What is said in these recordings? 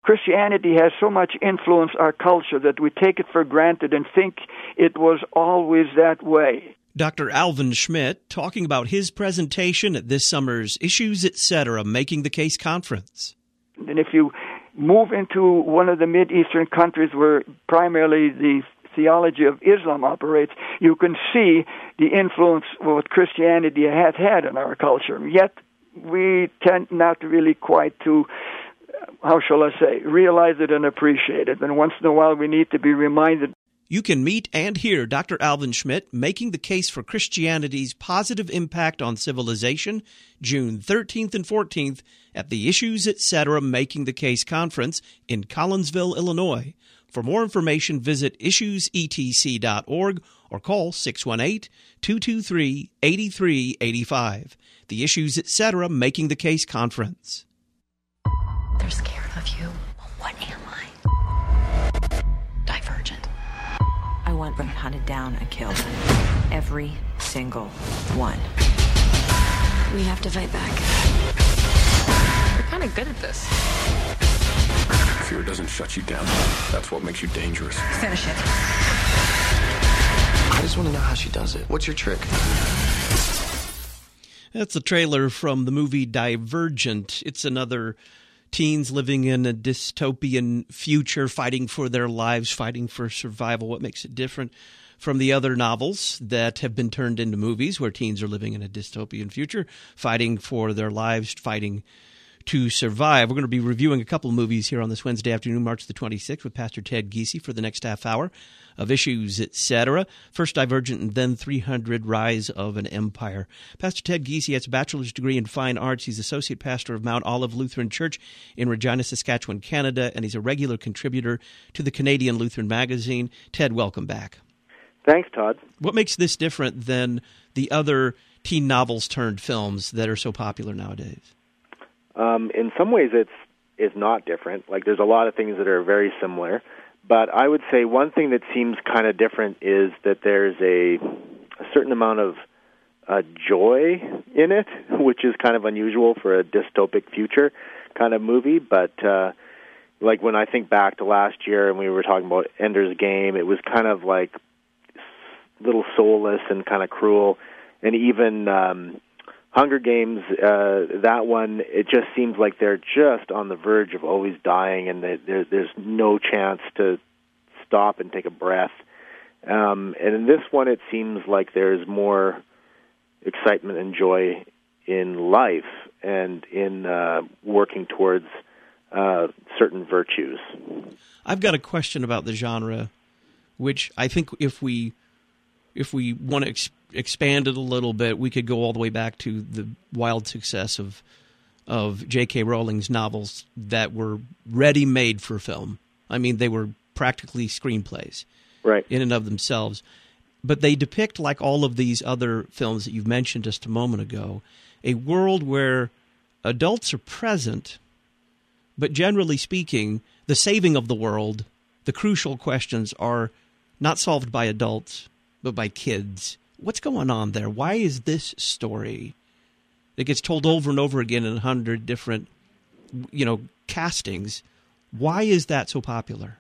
Christianity has so much influenced our culture that we take it for granted and think it was always that way. Dr. Alvin Schmidt talking about his presentation at this summer's Issues, Etc. Making the Case Conference. And if you move into one of the Mideastern countries where primarily the theology of Islam operates, you can see the influence what Christianity has had in our culture. Yet we tend not really quite to, how shall I say, realize it and appreciate it. And once in a while we need to be reminded. You can meet and hear Dr. Alvin Schmidt making the case for Christianity's positive impact on civilization June 13th and 14th at the Issues, Etc. Making the Case Conference in Collinsville, Illinois. For more information, visit issuesetc.org or call 618-223-8385. The Issues, Etc. Making the Case Conference. They're scared of you. What am I? Divergent. I want them hunted down and killed. Every single one. We have to fight back. We're kind of good at this. Fear doesn't shut you down. That's what makes you dangerous. Finish it. I just want to know how she does it. What's your trick? That's a trailer from the movie Divergent. It's another teens living in a dystopian future, fighting for their lives, fighting for survival. What makes it different from the other novels that have been turned into movies where teens are living in a dystopian future, fighting for their lives, fighting to survive? We're going to be reviewing a couple of movies here on this Wednesday afternoon, March the 26th, with Pastor Ted Giese for the next half hour of Issues, Etc. First Divergent and then 300, Rise of an Empire. Pastor Ted Giese has a bachelor's degree in fine arts. He's associate pastor of Mount Olive Lutheran Church in Regina, Saskatchewan, Canada, and he's a regular contributor to the Canadian Lutheran Magazine. Ted, welcome back. Thanks, Todd. What makes this different than the other teen novels turned films that are so popular nowadays? In some ways, it's not different. Like, there's a lot of things that are very similar. But I would say one thing that seems kind of different is that there's a certain amount of joy in it, which is kind of unusual for a dystopic future kind of movie. But like when I think back to last year and we were talking about Ender's Game, it was kind of like a little soulless and kind of cruel. And even Hunger Games, that one, it just seems like they're just on the verge of always dying, and there's no chance to stop and take a breath. And in this one, it seems like there's more excitement and joy in life and in working towards certain virtues. I've got a question about the genre, which I think if we want to expand it a little bit, we could go all the way back to the wild success of J.K. Rowling's novels that were ready-made for film. I mean, they were practically screenplays, right, in and of themselves. But they depict, like all of these other films that you've mentioned just a moment ago, a world where adults are present, but generally speaking, the saving of the world, the crucial questions are not solved by adults, but by kids. What's going on there? Why is this story that gets told over and over again in 100 different, castings, why is that so popular?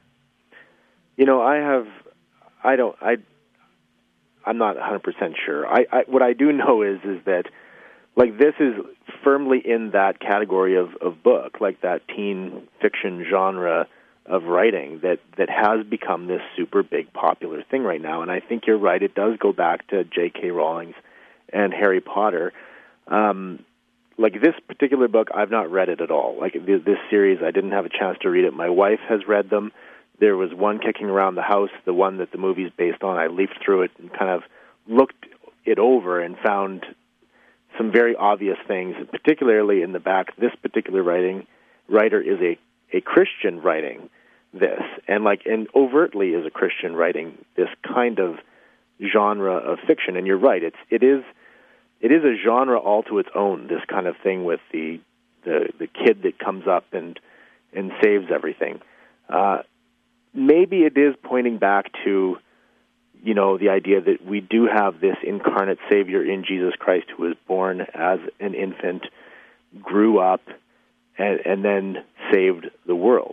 I'm not 100% sure. What I do know is that, like, this is firmly in that category of book, like that teen fiction genre of writing that has become this super big popular thing right now. And I think you're right. It does go back to J.K. Rowling's and Harry Potter. Like, this particular book, I've not read it at all. Like, this series, I didn't have a chance to read it. My wife has read them. There was one kicking around the house, the one that the movie's based on. I leafed through it and kind of looked it over and found some very obvious things, particularly in the back. This particular writer is a Christian writing this, and overtly is a Christian writing this kind of genre of fiction. And you're right, it is a genre all to its own, this kind of thing with the kid that comes up and saves everything. Maybe it is pointing back to, the idea that we do have this incarnate Savior in Jesus Christ who was born as an infant, grew up, and then saved the world.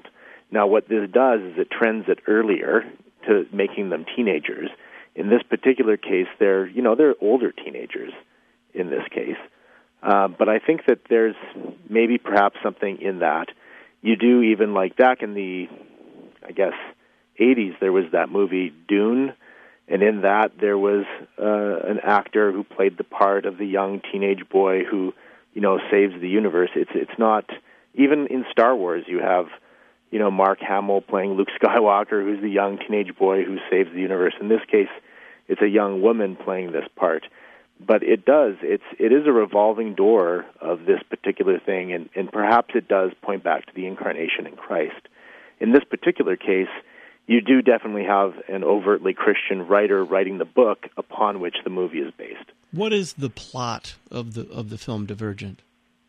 Now, what this does is it trends it earlier to making them teenagers. In this particular case, they're older teenagers in this case. But I think that there's maybe perhaps something in that. You do even like back in the, I guess, 80s, there was that movie Dune, and in that there was an actor who played the part of the young teenage boy who, saves the universe. It's not, even in Star Wars, you have, Mark Hamill playing Luke Skywalker, who's the young teenage boy who saves the universe. In this case, it's a young woman playing this part. But it is a revolving door of this particular thing, and perhaps it does point back to the incarnation in Christ. In this particular case, you do definitely have an overtly Christian writer writing the book upon which the movie is based. What is the plot of the film Divergent?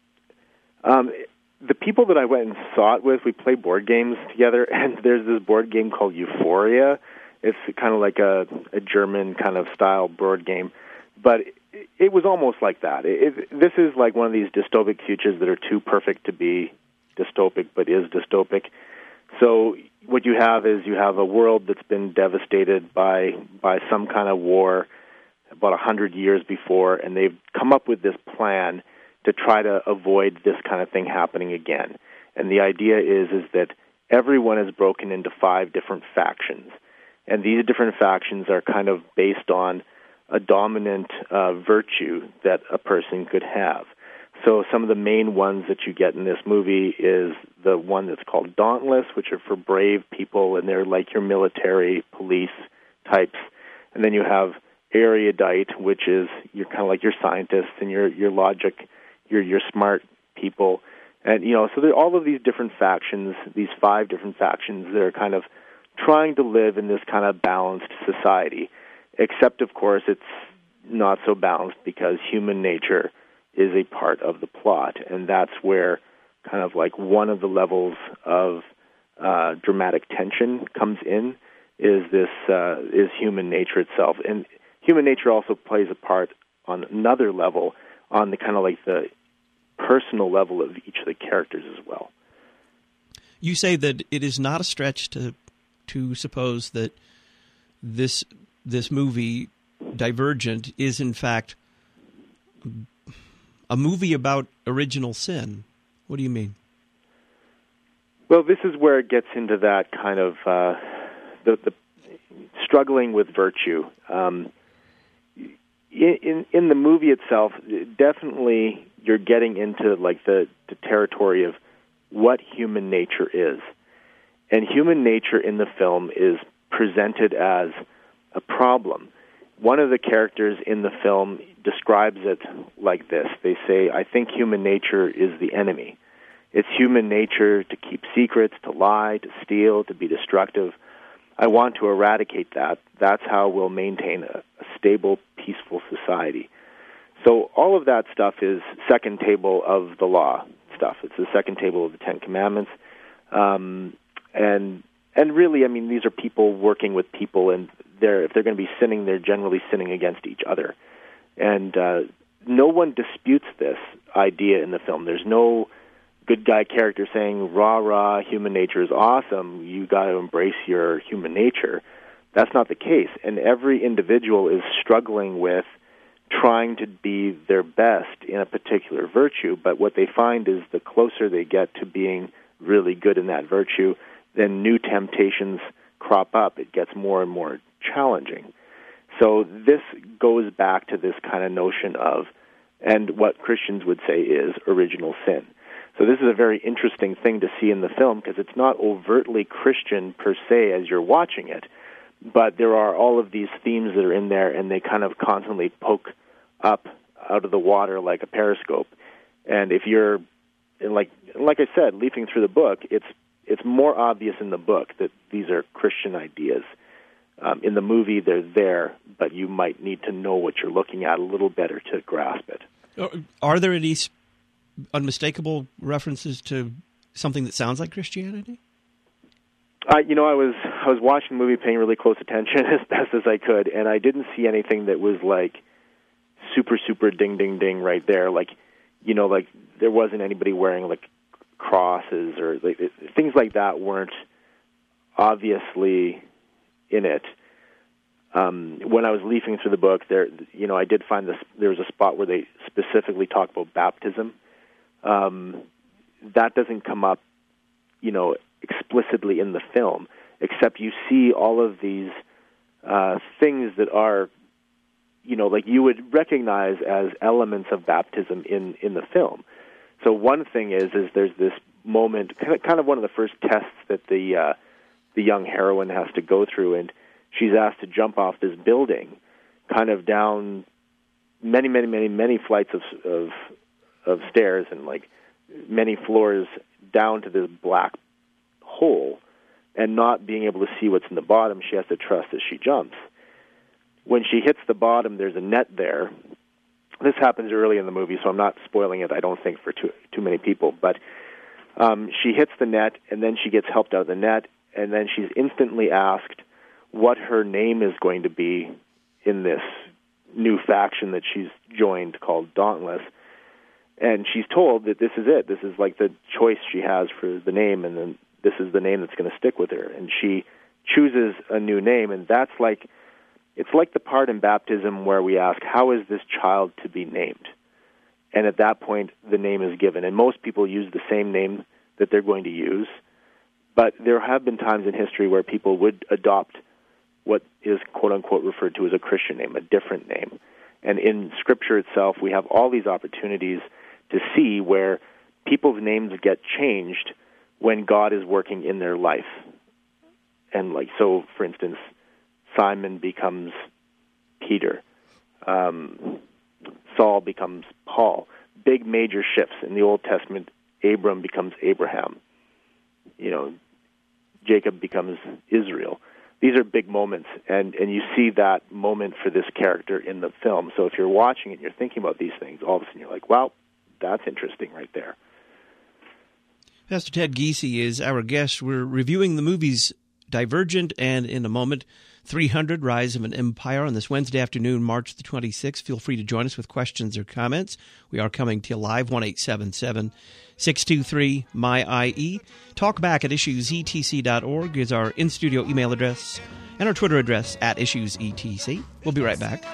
The people that I went and saw it with, we play board games together, and there's this board game called Euphoria. It's kind of like a German kind of style board game. But it was almost like that. This is like one of these dystopic futures that are too perfect to be dystopic, but is dystopic. So what you have is you have a world that's been devastated by some kind of war about 100 years before, and they've come up with this plan to try to avoid this kind of thing happening again. And the idea is that everyone is broken into 5 different factions, and these different factions are kind of based on a dominant virtue that a person could have. So some of the main ones that you get in this movie is the one that's called Dauntless, which are for brave people, and they're like your military, police types. And then you have Erudite, which is you're kind of like your scientists and your logic, your smart people. And, so there are all of these different factions, these 5 different factions that are kind of trying to live in this kind of balanced society. Except, of course, it's not so balanced because human nature is a part of the plot, and that's where kind of like one of the levels of dramatic tension comes in, is human nature itself. And human nature also plays a part on another level, on the kind of like the personal level of each of the characters as well. You say that it is not a stretch to suppose that this movie, Divergent, is in fact a movie about original sin. What do you mean? Well, this is where it gets into that kind of the struggling with virtue. In the movie itself, definitely you're getting into like the territory of what human nature is. And human nature in the film is presented as a problem. One of the characters in the film describes it like this. They say, I think human nature is the enemy. It's human nature to keep secrets, to lie, to steal, to be destructive. I want to eradicate that. That's how we'll maintain a stable, peaceful society. So all of that stuff is second table of the law stuff. It's the second table of the Ten Commandments. And really, I mean, these are people working with people, and if they're going to be sinning, they're generally sinning against each other. And no one disputes this idea in the film. There's no good guy character saying, rah, rah, human nature is awesome, you got to embrace your human nature. That's not the case. And every individual is struggling with trying to be their best in a particular virtue, but what they find is the closer they get to being really good in that virtue, then new temptations crop up. It gets more and more challenging. So this goes back to this kind of notion of, and what Christians would say is, original sin. So this is a very interesting thing to see in the film, because it's not overtly Christian per se as you're watching it, but there are all of these themes that are in there, and they kind of constantly poke up out of the water like a periscope. And if you're, like I said, leafing through the book, it's more obvious in the book that these are Christian ideas. In the movie, they're there, but you might need to know what you're looking at a little better to grasp it. Are there any unmistakable references to something that sounds like Christianity? I was watching the movie, paying really close attention as best as I could, and I didn't see anything that was like super, super ding, ding, ding right there. Like there wasn't anybody wearing like crosses or things like that weren't obviously in it. When I was leafing through the book, I did find there was a spot where they specifically talk about baptism. That doesn't come up, explicitly in the film, except you see all of these things that are, like you would recognize as elements of baptism in the film. So one thing is there's this moment, kind of one of the first tests that the young heroine has to go through, and she's asked to jump off this building, kind of down many, many, many, many flights of stairs and like many floors down to this black hole, and not being able to see what's in the bottom. She has to trust as she jumps. When she hits the bottom, there's a net there. This happens early in the movie, so I'm not spoiling it, I don't think, for too many people. But she hits the net, and then she gets helped out of the net, and then she's instantly asked what her name is going to be in this new faction that she's joined called Dauntless. And she's told that this is it. This is like the choice she has for the name, and then this is the name that's going to stick with her. And she chooses a new name, and that's like, it's like the part in baptism where we ask, how is this child to be named? And at that point, the name is given. And most people use the same name that they're going to use, but there have been times in history where people would adopt what is quote-unquote referred to as a Christian name, a different name. And in Scripture itself, we have all these opportunities to see where people's names get changed when God is working in their life. And like, so for instance, Simon becomes Peter. Saul becomes Paul. Big major shifts. In the Old Testament, Abram becomes Abraham. Jacob becomes Israel. These are big moments, and you see that moment for this character in the film. So if you're watching it and you're thinking about these things, all of a sudden you're like, wow, that's interesting right there. Pastor Ted Giese is our guest. We're reviewing the movies Divergent and, in a moment, 300, Rise of an Empire on this Wednesday afternoon, March the 26th. Feel free to join us with questions or comments. We are coming to you live, 1-877-623-MY-IE. Talk back at issuesetc.org is our in-studio email address, and our Twitter address at issuesetc. We'll be right back.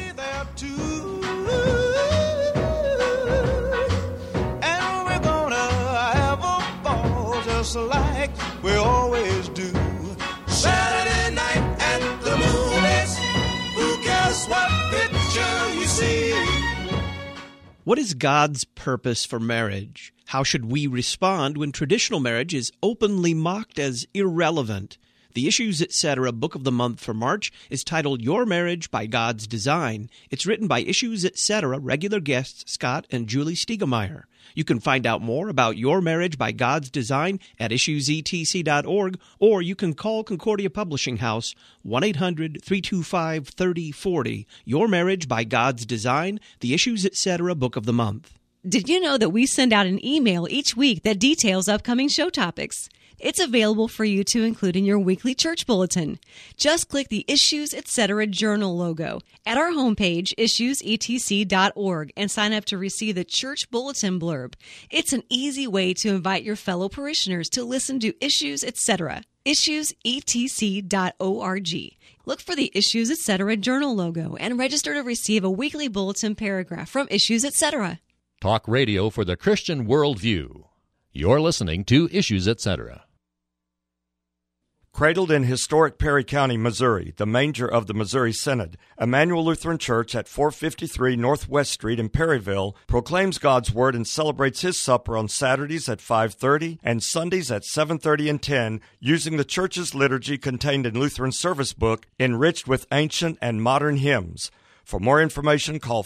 Just like we always do. Saturday night at the movies. Who cares what picture you see? What is God's purpose for marriage? How should we respond when traditional marriage is openly mocked as irrelevant? The Issues, Etc. Book of the Month for March is titled Your Marriage by God's Design. It's written by Issues, Etc. regular guests Scott and Julie Stiegemeyer. You can find out more about Your Marriage by God's Design at issuesetc.org, or you can call Concordia Publishing House, 1-800-325-3040. Your Marriage by God's Design, the Issues, Etc. Book of the Month. Did you know that we send out an email each week that details upcoming show topics? It's available for you to include in your weekly church bulletin. Just click the Issues, Etc. Journal logo at our homepage, issuesetc.org, and sign up to receive the church bulletin blurb. It's an easy way to invite your fellow parishioners to listen to Issues, Etc. issuesetc.org. Look for the Issues, Etc. Journal logo and register to receive a weekly bulletin paragraph from Issues, Etc. Talk radio for the Christian worldview. You're listening to Issues, Etc. Cradled in historic Perry County, Missouri, the manger of the Missouri Synod, Emmanuel Lutheran Church at 453 Northwest Street in Perryville proclaims God's Word and celebrates His supper on Saturdays at 5:30 and Sundays at 7:30 and 10 using the church's liturgy contained in Lutheran Service Book, enriched with ancient and modern hymns. For more information, call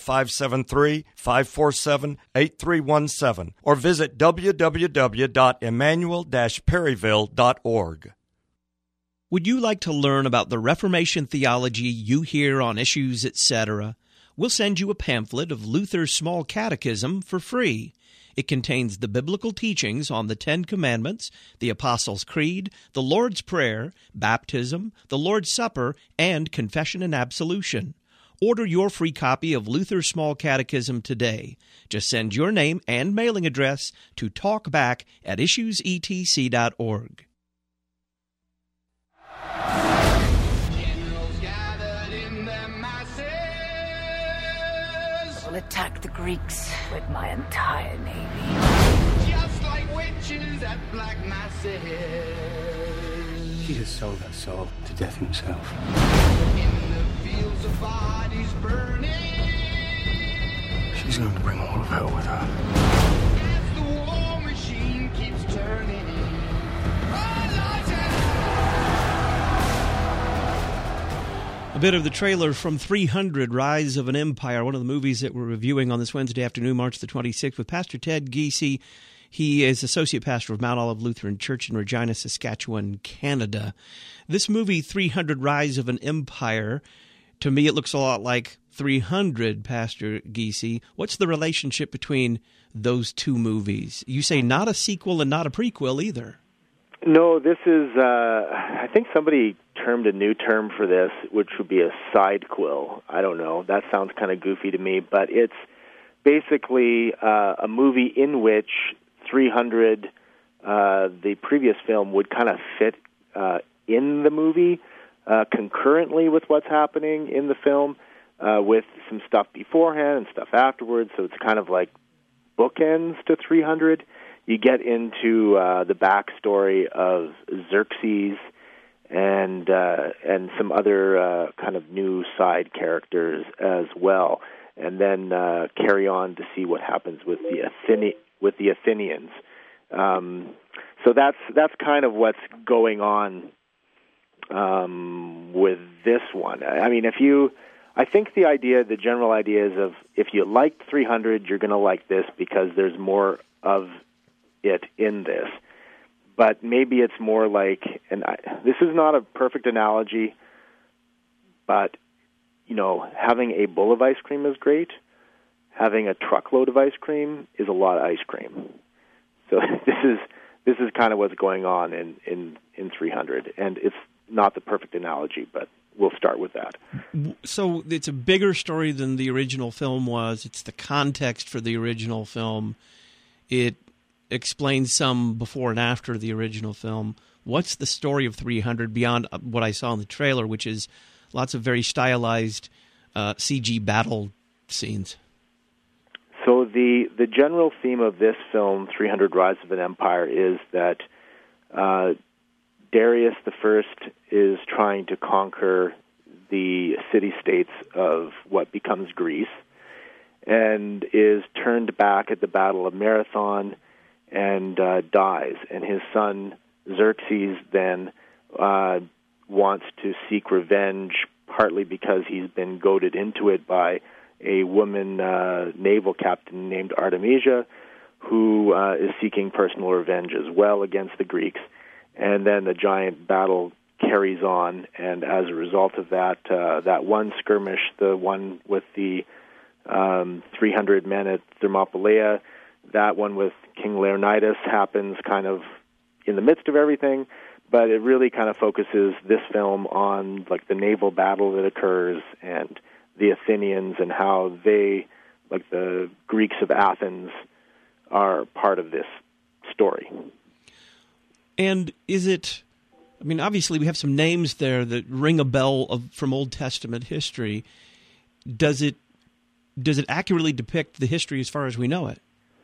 573-547-8317 or visit www.emmanuel-perryville.org. Would you like to learn about the Reformation theology you hear on Issues, Etc.? We'll send you a pamphlet of Luther's Small Catechism for free. It contains the biblical teachings on the Ten Commandments, the Apostles' Creed, the Lord's Prayer, baptism, the Lord's Supper, and confession and absolution. Order your free copy of Luther's Small Catechism today. Just send your name and mailing address to talkback@issuesetc.org. I'll attack the Greeks with my entire navy. Just like witches at black masses. He has sold us soul to death himself. In the fields of bodies burning. She's going to bring all of hell with her. As the war machine keeps turning. A bit of the trailer from 300, Rise of an Empire, one of the movies that we're reviewing on this Wednesday afternoon, March the 26th, with Pastor Ted Giese. He is associate pastor of Mount Olive Lutheran Church in Regina, Saskatchewan, Canada. This movie, 300, Rise of an Empire, to me it looks a lot like 300, Pastor Giese. What's the relationship between those two movies? You say not a sequel and not a prequel either. No, this is, I think somebody termed a new term for this, which would be a sidequel. I don't know. That sounds kind of goofy to me, but it's basically a movie in which 300, the previous film, would kind of fit in the movie concurrently with what's happening in the film, with some stuff beforehand and stuff afterwards, so it's kind of like bookends to 300. You get into the backstory of Xerxes and some other kind of new side characters as well, and then carry on to see what happens with the Athenians. So that's kind of what's going on with this one. I mean, I think the general idea is of if you liked 300, you're going to like this because there's more of it in this. But maybe it's more like, this is not a perfect analogy, but, having a bowl of ice cream is great. Having a truckload of ice cream is a lot of ice cream. So this is kind of what's going on in 300, and it's not the perfect analogy, but we'll start with that. So it's a bigger story than the original film was. It's the context for the original film. It explains some before and after the original film. What's the story of 300 beyond what I saw in the trailer, which is lots of very stylized CG battle scenes? So the general theme of this film, 300 Rise of an Empire, is that Darius I is trying to conquer the city-states of what becomes Greece and is turned back at the Battle of Marathon and dies. And his son Xerxes then wants to seek revenge, partly because he's been goaded into it by a woman naval captain named Artemisia, who is seeking personal revenge as well against the Greeks. And then the giant battle carries on, and as a result of that, that one skirmish, the one with the 300 men at Thermopylae, that one with King Leonidas happens kind of in the midst of everything, but it really kind of focuses this film on like the naval battle that occurs and the Athenians and how they, like the Greeks of Athens, are part of this story. And is it, I mean, obviously we have some names there that ring a bell from Old Testament history. Does it accurately depict the history as far as we know it?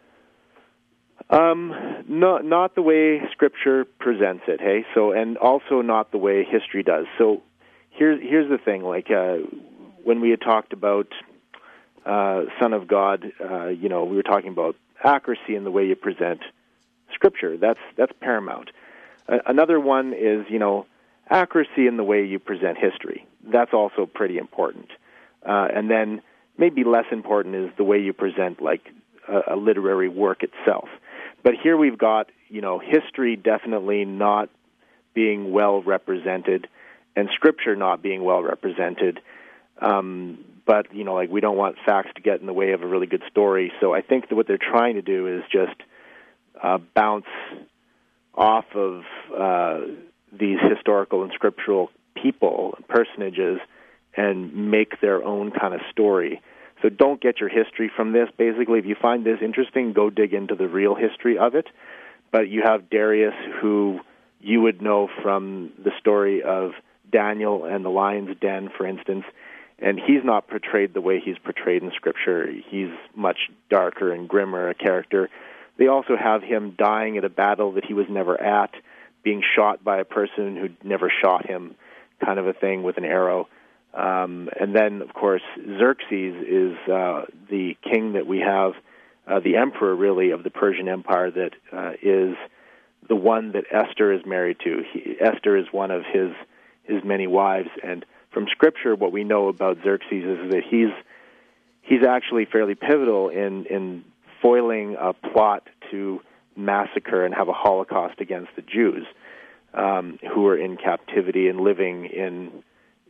Not the way Scripture presents it, hey? So, and also not the way history does. So here's the thing, like when we had talked about Son of God, we were talking about accuracy in the way you present Scripture. That's paramount. Another one is, accuracy in the way you present history. That's also pretty important. And then maybe less important is the way you present, like, a literary work itself. But here we've got, history definitely not being well represented and Scripture not being well represented. But, we don't want facts to get in the way of a really good story. So I think that what they're trying to do is just bounce off of these historical and scriptural people, personages, and make their own kind of story. So don't get your history from this. Basically, if you find this interesting, go dig into the real history of it. But you have Darius, who you would know from the story of Daniel and the lion's den, for instance, and he's not portrayed the way he's portrayed in Scripture. He's much darker and grimmer a character. They also have him dying at a battle that he was never at, being shot by a person who never shot him, kind of a thing, with an arrow. And then, of course, Xerxes is the king that we have, the emperor, really, of the Persian Empire that is the one that Esther is married to. Esther is one of his many wives. And from Scripture, what we know about Xerxes is that he's actually fairly pivotal in foiling a plot to massacre and have a Holocaust against the Jews who were in captivity and living in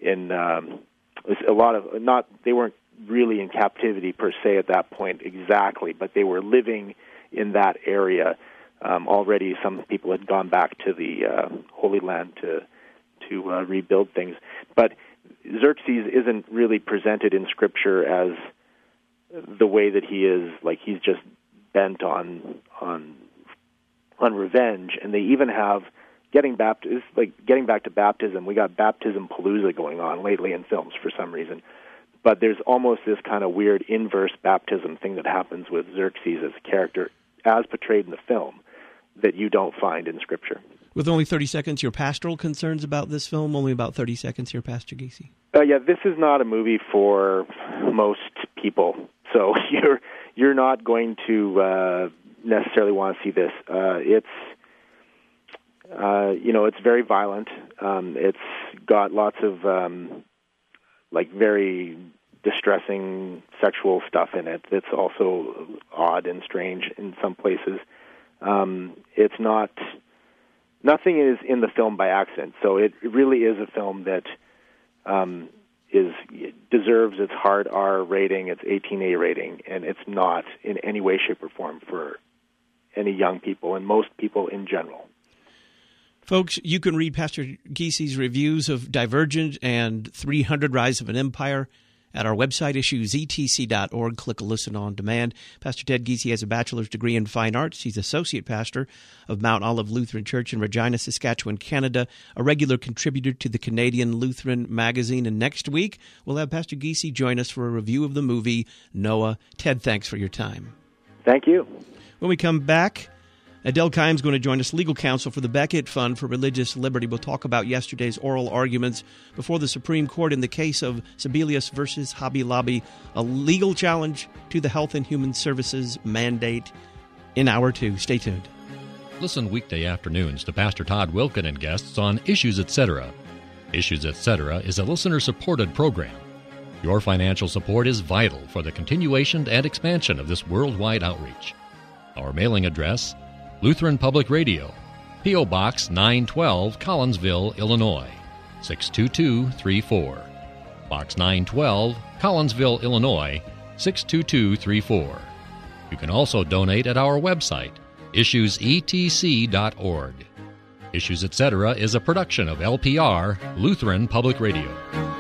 a lot of they weren't really in captivity per se at that point exactly, but they were living in that area. Already some people had gone back to the Holy Land to rebuild things. But Xerxes isn't really presented in Scripture as the way that he is, like he's just bent on revenge. And they even have getting back to baptism. We got baptism palooza going on lately in films for some reason. But there's almost this kind of weird inverse baptism thing that happens with Xerxes as a character, as portrayed in the film, that you don't find in Scripture. With only 30 seconds, your pastoral concerns about this film? Only about 30 seconds here, Pastor Giese. Yeah, this is not a movie for most people. So you're not going to necessarily want to see this. It's very violent. It's got lots of very distressing sexual stuff in it. It's also odd and strange in some places. It's not. Nothing is in the film by accident. So it really is a film that deserves its hard R rating, its 18A rating, and it's not in any way, shape, or form for any young people and most people in general. Folks, you can read Pastor Giese's reviews of Divergent and 300 Rise of an Empire at our website, issuesetc.org. Click Listen on Demand. Pastor Ted Giese has a bachelor's degree in fine arts. He's associate pastor of Mount Olive Lutheran Church in Regina, Saskatchewan, Canada, a regular contributor to the Canadian Lutheran Magazine. And next week, we'll have Pastor Giese join us for a review of the movie Noah. Ted, thanks for your time. Thank you. When we come back, Adele Kime's going to join us, legal counsel for the Becket Fund for Religious Liberty. We'll talk about yesterday's oral arguments before the Supreme Court in the case of Sebelius versus Hobby Lobby, a legal challenge to the Health and Human Services mandate in Hour 2. Stay tuned. Listen weekday afternoons to Pastor Todd Wilken and guests on Issues Etc. Issues Etc. is a listener-supported program. Your financial support is vital for the continuation and expansion of this worldwide outreach. Our mailing address, Lutheran Public Radio, P.O. Box 912, Collinsville, Illinois, 62234. Box 912, Collinsville, Illinois, 62234. You can also donate at our website, issuesetc.org. Issues Etc. is a production of LPR, Lutheran Public Radio.